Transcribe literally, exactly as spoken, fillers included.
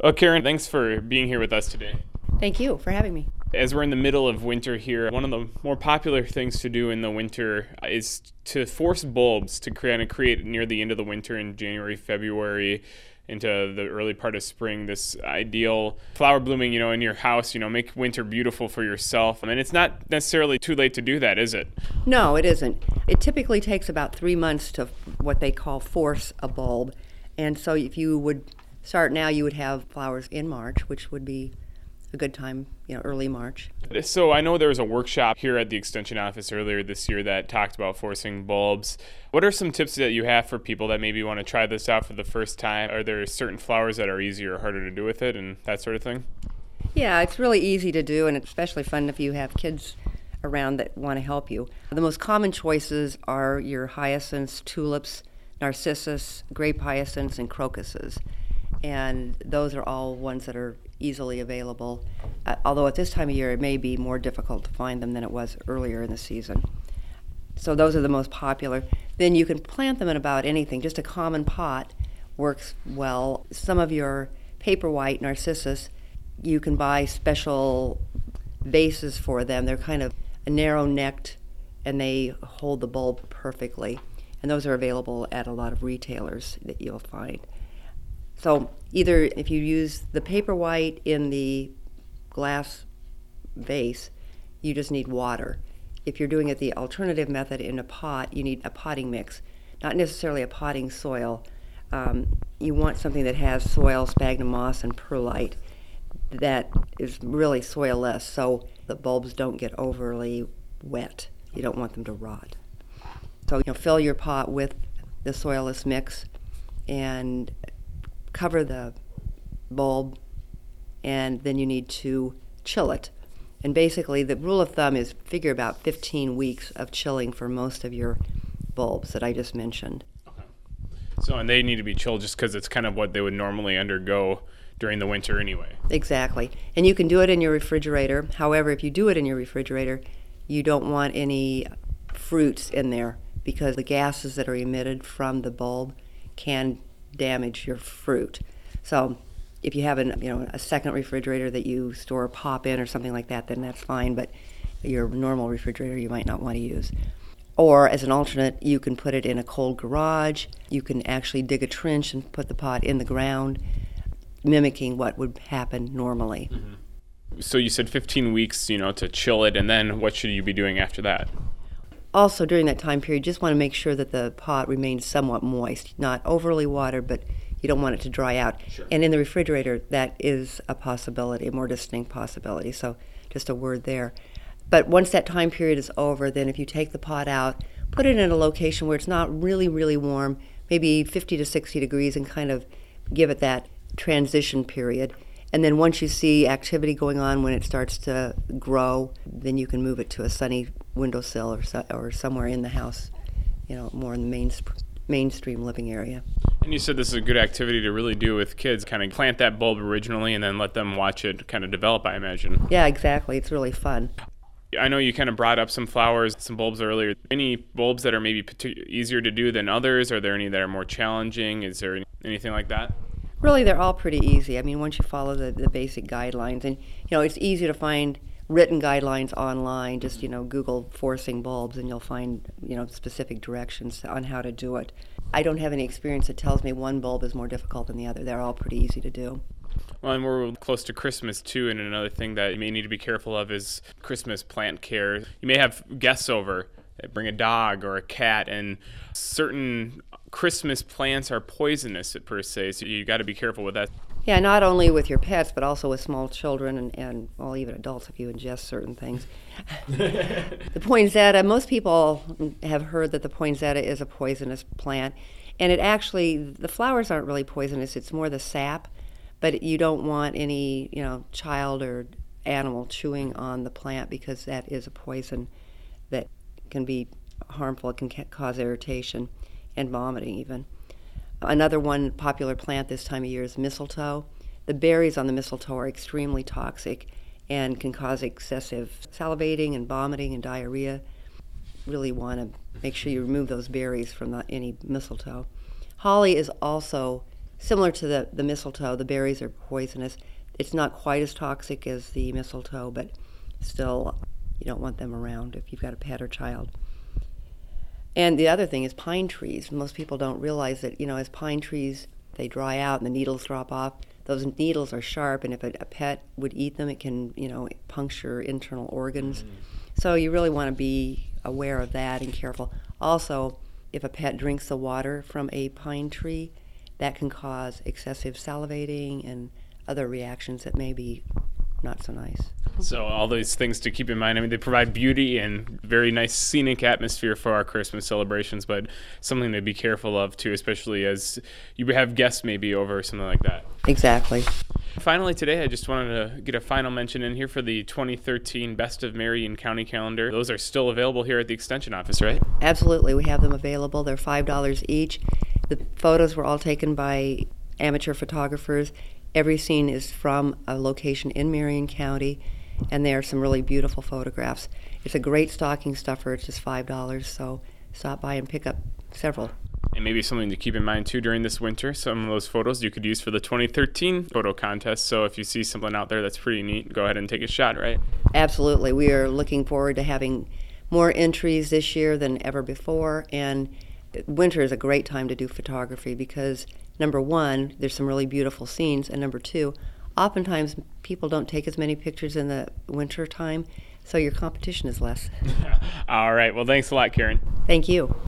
Well, Karen, thanks for being here with us today. Thank you for having me. As we're in the middle of winter here, one of the more popular things to do in the winter is to force bulbs to kind of create near the end of the winter in January, February, into the early part of spring, this ideal flower blooming, you know, in your house, you know, make winter beautiful for yourself. I mean, it's not necessarily too late to do that, is it? No, it isn't. It typically takes about three months to what they call force a bulb. And so if you would start now, you would have flowers in March, which would be a good time, you know, early March. So I know there was a workshop here at the Extension office earlier this year that talked about forcing bulbs. What are some tips that you have for people that maybe want to try this out for the first time? Are there certain flowers that are easier or harder to do with it and that sort of thing? Yeah, it's really easy to do, and it's especially fun if you have kids around that want to help you. The most common choices are your hyacinths, tulips, narcissus, grape hyacinths, and crocuses. And those are all ones that are easily available, uh, although at this time of year it may be more difficult to find them than it was earlier in the season. So those are the most popular. Then you can plant them in about anything. Just a common pot works well. Some of your paper white narcissus, you can buy special vases for them. They're kind of narrow-necked and they hold the bulb perfectly. And those are available at a lot of retailers that you'll find. So either if you use the paper white in the glass vase, you just need water. If you're doing it the alternative method in a pot, you need a potting mix, not necessarily a potting soil. Um, you want something that has soil, sphagnum moss, and perlite that is really soilless, so the bulbs don't get overly wet. You don't want them to rot. So you know, fill your pot with the soilless mix and cover the bulb, and then you need to chill it. And basically the rule of thumb is figure about fifteen weeks of chilling for most of your bulbs that I just mentioned. Okay. So, and they need to be chilled just because it's kind of what they would normally undergo during the winter anyway. Exactly. And you can do it in your refrigerator. However, if you do it in your refrigerator, you don't want any fruits in there because the gases that are emitted from the bulb can damage your fruit. So if you have an, you know, a second refrigerator that you store pop in or something like that, then that's fine, but your normal refrigerator you might not want to use. Or as an alternate, you can put it in a cold garage. You can actually dig a trench and put the pot in the ground, mimicking what would happen normally. Mm-hmm. So you said fifteen weeks, you know, to chill it, and then what should you be doing after that? Also, during that time period, just want to make sure that the pot remains somewhat moist, not overly watered, but you don't want it to dry out. Sure. And in the refrigerator, that is a possibility, a more distinct possibility. So just a word there. But once that time period is over, then if you take the pot out, put it in a location where it's not really, really warm, maybe fifty to sixty degrees, and kind of give it that transition period. And then once you see activity going on when it starts to grow, then you can move it to a sunny windowsill or so, or somewhere in the house, you know, more in the main, mainstream living area. And you said this is a good activity to really do with kids, kind of plant that bulb originally and then let them watch it kind of develop, I imagine. Yeah, exactly. It's really fun. I know you kind of brought up some flowers, some bulbs earlier. Any bulbs that are maybe partic- easier to do than others? Are there any that are more challenging? Is there any, anything like that? Really, they're all pretty easy. I mean, once you follow the, the basic guidelines, and you know, it's easy to find written guidelines online. Just, you know, Google forcing bulbs and you'll find, you know, specific directions on how to do it. I don't have any experience that tells me one bulb is more difficult than the other. They're all pretty easy to do. Well, and we're close to Christmas too, and another thing that you may need to be careful of is Christmas plant care. You may have guests over that bring a dog or a cat, and certain Christmas plants are poisonous per se, so you got to be careful with that. Yeah, not only with your pets, but also with small children and, and well, even adults if you ingest certain things. The poinsettia, most people have heard that the poinsettia is a poisonous plant, and it actually, the flowers aren't really poisonous, it's more the sap, but you don't want any, you know, child or animal chewing on the plant because that is a poison that can be harmful. It can ca- cause irritation and vomiting even. Another one popular plant this time of year is mistletoe. The berries on the mistletoe are extremely toxic and can cause excessive salivating and vomiting and diarrhea. Really want to make sure you remove those berries from the, any mistletoe. Holly is also similar to the, the mistletoe. The berries are poisonous. It's not quite as toxic as the mistletoe, but still, you don't want them around if you've got a pet or child. And the other thing is pine trees. Most people don't realize that, you know, as pine trees, they dry out and the needles drop off. Those needles are sharp, and if a, a pet would eat them, it can, you know, puncture internal organs. Mm. So you really want to be aware of that and careful. Also, if a pet drinks the water from a pine tree, that can cause excessive salivating and other reactions that may be not so nice. So all these things to keep in mind. I mean, they provide beauty and very nice scenic atmosphere for our Christmas celebrations, but something to be careful of too, especially as you have guests maybe over or something like that. Exactly. Finally today, I just wanted to get a final mention in here for the twenty thirteen Best of Marion County calendar. Those are still available here at the Extension office, right? Absolutely. We have them available. They're five dollars each. The photos were all taken by amateur photographers. Every scene is from a location in Marion County, and there are some really beautiful photographs. It's a great stocking stuffer. It's just five dollars, so stop by and pick up several. And maybe something to keep in mind too during this winter, some of those photos you could use for the twenty thirteen photo contest. So if you see something out there that's pretty neat, go ahead and take a shot, right? Absolutely. We are looking forward to having more entries this year than ever before, and winter is a great time to do photography because, number one, there's some really beautiful scenes, and number two, oftentimes people don't take as many pictures in the winter time, so your competition is less. All right. Well, thanks a lot, Karen. Thank you.